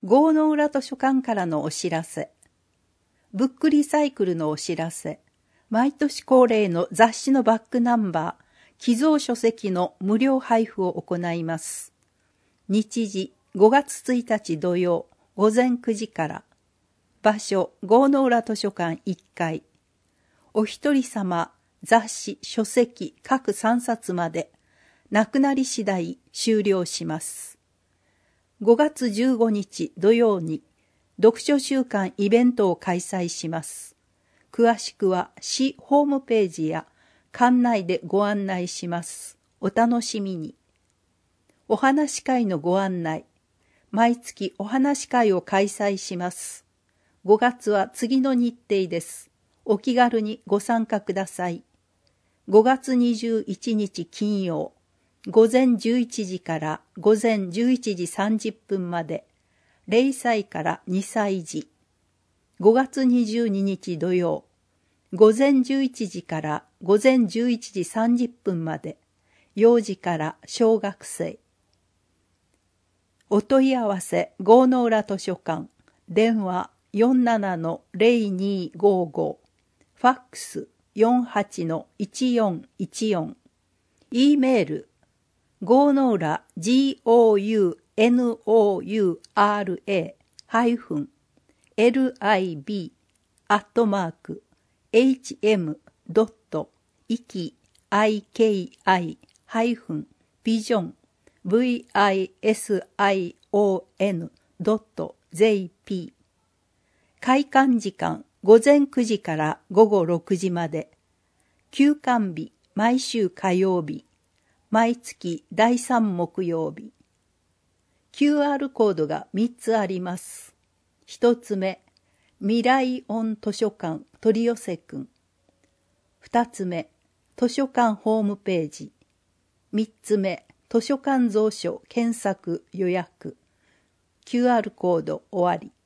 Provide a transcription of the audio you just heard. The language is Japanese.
郷の浦図書館からのお知らせ。ブックリサイクルのお知らせ。毎年恒例の雑誌のバックナンバー、寄贈書籍の無料配布を行います。日時5月1日土曜午前9時から。場所郷の浦図書館1階。お一人様雑誌書籍各3冊までなくなり次第終了します。5月15日土曜に読書週間イベントを開催します。詳しくは市ホームページや館内でご案内します。お楽しみに。お話し会のご案内。毎月お話し会を開催します。5月は次の日程です。お気軽にご参加ください。5月21日金曜、午前11時から午前11時30分まで、0歳から2歳児。5月22日土曜、午前11時から午前11時30分まで、幼児から小学生。お問い合わせ、郷の浦図書館、電話 47-0255、ファックス 48-1414、E メール、郷の浦 gonoura.lib@vision.jp。 開館時間午前9時から午後6時まで。休館日毎週火曜日。毎月第3木曜日。QR コードが3つあります。1つ目、未来オン図書館取り寄せくん。2つ目、図書館ホームページ。3つ目、図書館蔵書検索予約。QR コード終わり。